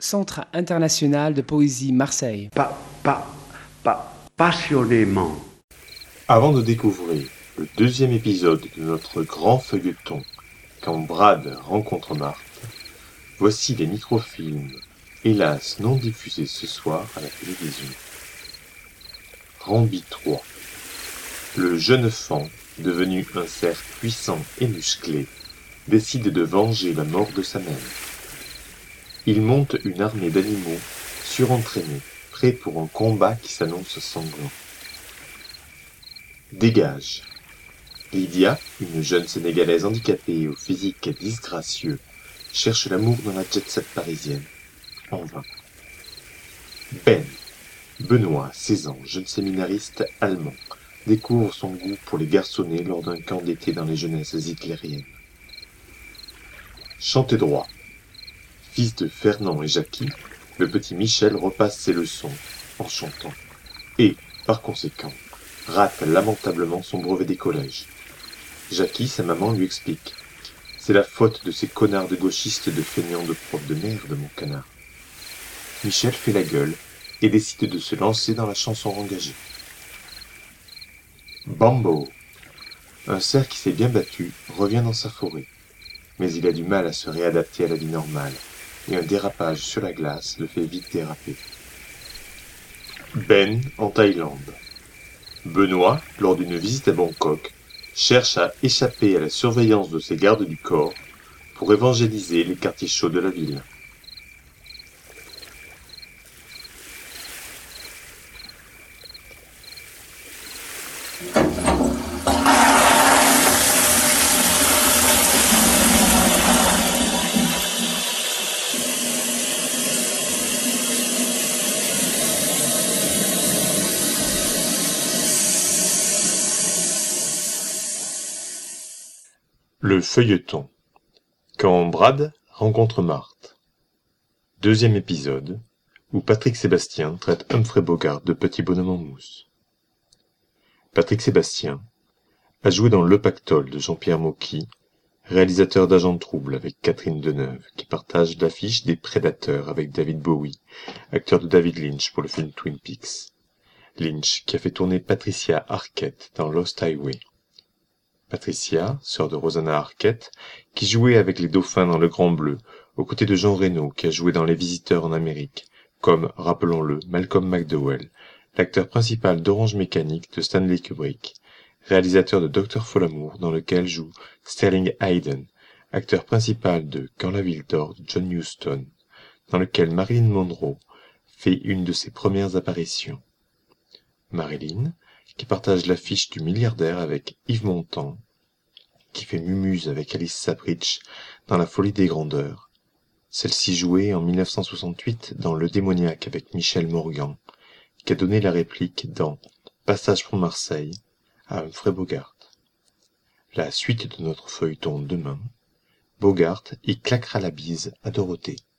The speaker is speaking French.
Centre international de poésie Marseille. Passionnément. Avant de découvrir le deuxième épisode de notre grand feuilleton Quand Brad rencontre Marthe, voici les microfilms, hélas non diffusés ce soir à la télévision. Rambi 3. Le jeune fan, devenu un cerf puissant et musclé, décide de venger la mort de sa mère. Il monte une armée d'animaux surentraînés, prêts pour un combat qui s'annonce sanglant. Dégage. Lydia, une jeune Sénégalaise handicapée au physique disgracieux, cherche l'amour dans la jet-set parisienne. En vain. Ben. Benoît, 16 ans, jeune séminariste allemand, découvre son goût pour les garçonnets lors d'un camp d'été dans les jeunesses hitlériennes. Chantez droit. Fils de Fernand et Jackie, le petit Michel repasse ses leçons en chantant et, par conséquent, rate lamentablement son brevet des collèges. Jackie, sa maman, lui explique. C'est la faute de ces connards de gauchistes de feignants de profs de merde, mon canard. Michel fait la gueule et décide de se lancer dans la chanson engagée. Bambo. Un cerf qui s'est bien battu revient dans sa forêt, mais il a du mal à se réadapter à la vie normale, et un dérapage sur la glace le fait vite déraper. Ben en Thaïlande. Benoît, lors d'une visite à Bangkok, cherche à échapper à la surveillance de ses gardes du corps pour évangéliser les quartiers chauds de la ville. Le feuilleton. Quand Brad rencontre Marthe. Deuxième épisode, où Patrick Sébastien traite Humphrey Bogart de petit bonhomme en mousse. Patrick Sébastien a joué dans Le Pactole de Jean-Pierre Mocky, réalisateur d'Agent de Trouble avec Catherine Deneuve, qui partage l'affiche des Prédateurs avec David Bowie, acteur de David Lynch pour le film Twin Peaks. Lynch, qui a fait tourner Patricia Arquette dans Lost Highway. Patricia, sœur de Rosanna Arquette, qui jouait avec les dauphins dans Le Grand Bleu, aux côtés de Jean Reno, qui a joué dans Les Visiteurs en Amérique, comme, rappelons-le, Malcolm McDowell, l'acteur principal d'Orange Mécanique de Stanley Kubrick, réalisateur de Dr. Folamour, dans lequel joue Sterling Hayden, acteur principal de Quand la ville dort de John Huston, dans lequel Marilyn Monroe fait une de ses premières apparitions. Marilyn, qui partage l'affiche du Milliardaire avec Yves Montand, qui fait mumuse avec Alice Sapritch dans La folie des grandeurs. Celle-ci jouée en 1968 dans Le démoniaque avec Michel Morgan, qui a donné la réplique dans Passage pour Marseille à Humphrey Bogart. La suite de notre feuilleton demain, Bogart y claquera la bise à Dorothée.